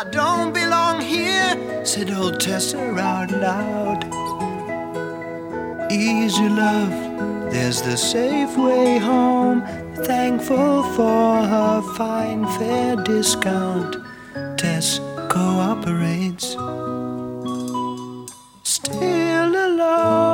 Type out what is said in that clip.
I don't belong here, said old Tessa out loud. Easy love, there's the safe way home. Thankful for her fine fare discount, Tess cooperates. Still alone.